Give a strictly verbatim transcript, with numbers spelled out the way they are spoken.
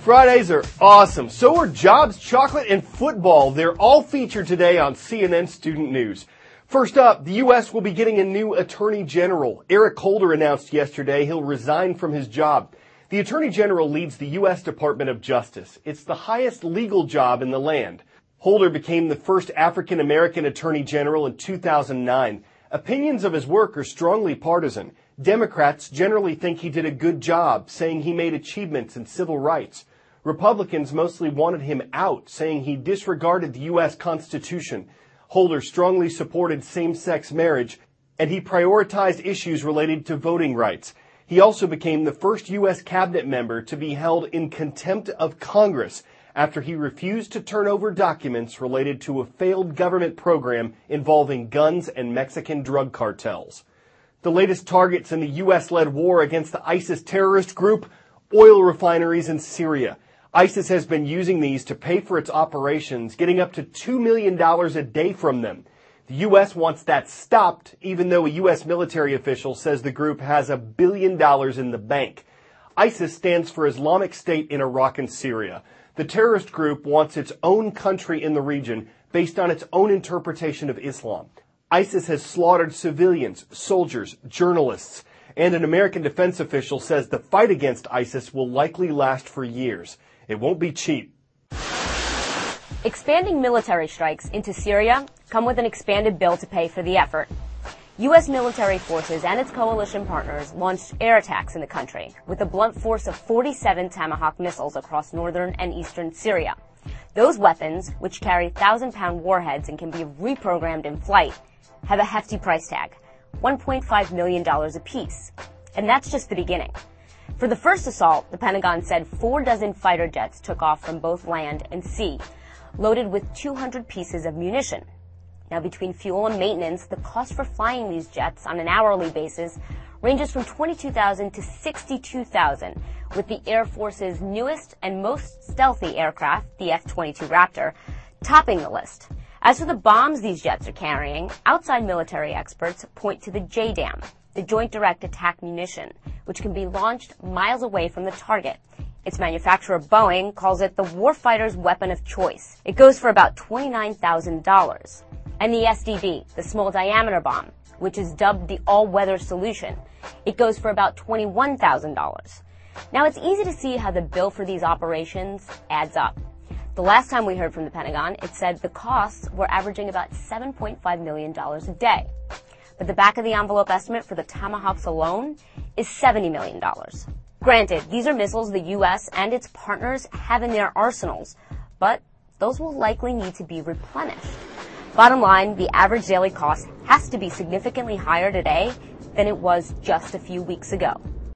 Fridays are awesome. So are jobs, chocolate, and football. They're all featured today on C N N Student News. First up, the U S will be getting a new Attorney General. Eric Holder announced yesterday he'll resign from his job. The Attorney General leads the U S Department of Justice. It's the highest legal job in the land. Holder became the first African American Attorney General in two thousand nine. Opinions of his work are strongly partisan. Democrats generally think he did a good job, saying he made achievements in civil rights. Republicans mostly wanted him out, saying he disregarded the U S Constitution. Holder strongly supported same-sex marriage, and he prioritized issues related to voting rights. He also became the first U S cabinet member to be held in contempt of Congress after he refused to turn over documents related to a failed government program involving guns and Mexican drug cartels. The latest targets in the U S-led war against the ISIS terrorist group, oil refineries in Syria. ISIS has been using these to pay for its operations, getting up to two million dollars a day from them. The U S wants that stopped, even though a U S military official says the group has a billion dollars in the bank. ISIS stands for Islamic State in Iraq and Syria. The terrorist group wants its own country in the region based on its own interpretation of Islam. ISIS has slaughtered civilians, soldiers, journalists, and an American defense official says the fight against ISIS will likely last for years. It won't be cheap. Expanding military strikes into Syria come with an expanded bill to pay for the effort. U S military forces and its coalition partners launched air attacks in the country with a blunt force of forty-seven Tomahawk missiles across northern and eastern Syria. Those weapons, which carry thousand-pound warheads and can be reprogrammed in flight, have a hefty price tag, one point five million dollars apiece. And that's just the beginning. For the first assault, the Pentagon said four dozen fighter jets took off from both land and sea, loaded with two hundred pieces of munition. Now, between fuel and maintenance, the cost for flying these jets on an hourly basis ranges from twenty-two thousand dollars to sixty-two thousand dollars, with the Air Force's newest and most stealthy aircraft, the F twenty-two Raptor, topping the list. As for the bombs these jets are carrying, outside military experts point to the J DAM, the Joint Direct Attack Munition, which can be launched miles away from the target. Its manufacturer, Boeing, calls it the warfighter's weapon of choice. It goes for about twenty-nine thousand dollars. And the S D B, the small diameter bomb, which is dubbed the all-weather solution, it goes for about twenty-one thousand dollars. Now, it's easy to see how the bill for these operations adds up. The last time we heard from the Pentagon, it said the costs were averaging about seven point five million dollars a day. But the back-of-the-envelope estimate for the Tomahawks alone is seventy million dollars. Granted, these are missiles the U S and its partners have in their arsenals, but those will likely need to be replenished. Bottom line, the average daily cost has to be significantly higher today than it was just a few weeks ago.